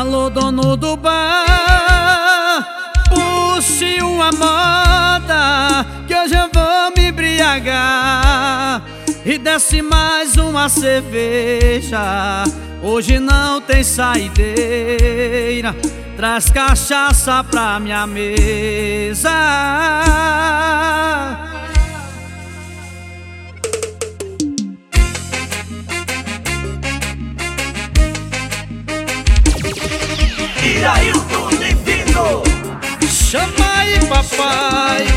Alô, dono do bar, puxe uma moda, que hoje eu vou me embriagar. E desce mais uma cerveja, hoje não tem saideira. Traz cachaça pra minha mesa. E aí o do divino, Chama aí, papai.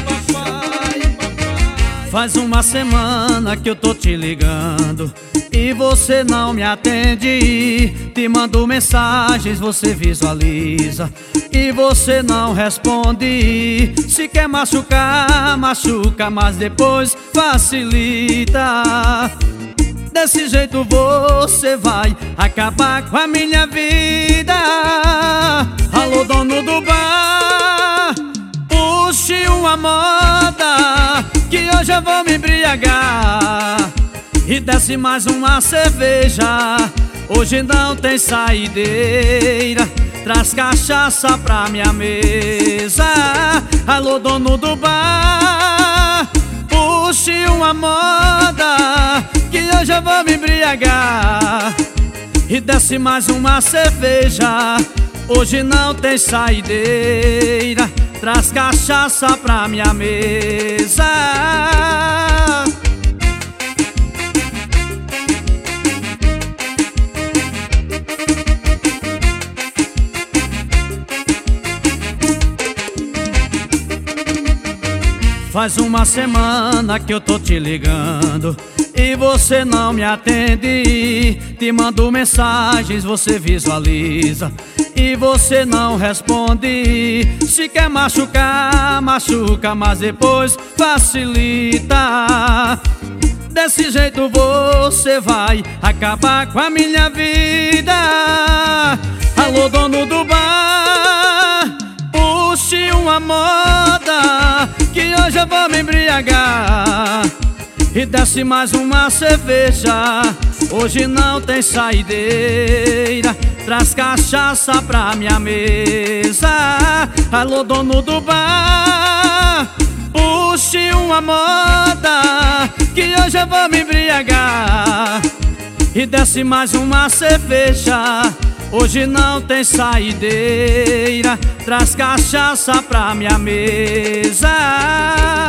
Faz uma semana que eu tô te ligando e você não me atende. Te mando mensagens, você visualiza e você não responde. Se quer machucar, machuca, mas depois facilita. Desse jeito você vai acabar com a minha vida. Alô, dono do bar, puxe uma moda, que hoje eu vou me embriagar. E desce mais uma cerveja, hoje não tem saideira. Traz cachaça pra minha mesa. Alô, dono do bar, puxe uma moda, que hoje eu vou me embriagar. E desce mais uma cerveja, hoje não tem saideira. Traz cachaça pra minha mesa. Faz uma semana que eu tô te ligando e você não me atende. Te mando mensagens, você visualiza e você não responde. Se quer machucar, machuca, mas depois facilita. Desse jeito você vai acabar com a minha vida. Alô, dono do bar, puxe uma moda, que hoje eu vou me embriagar. E desce mais uma cerveja, hoje não tem saideira. Traz cachaça pra minha mesa. Alô, dono do bar, puxe uma moda, que hoje eu vou me embriagar. E desce mais uma cerveja, hoje não tem saideira. Traz cachaça pra minha mesa.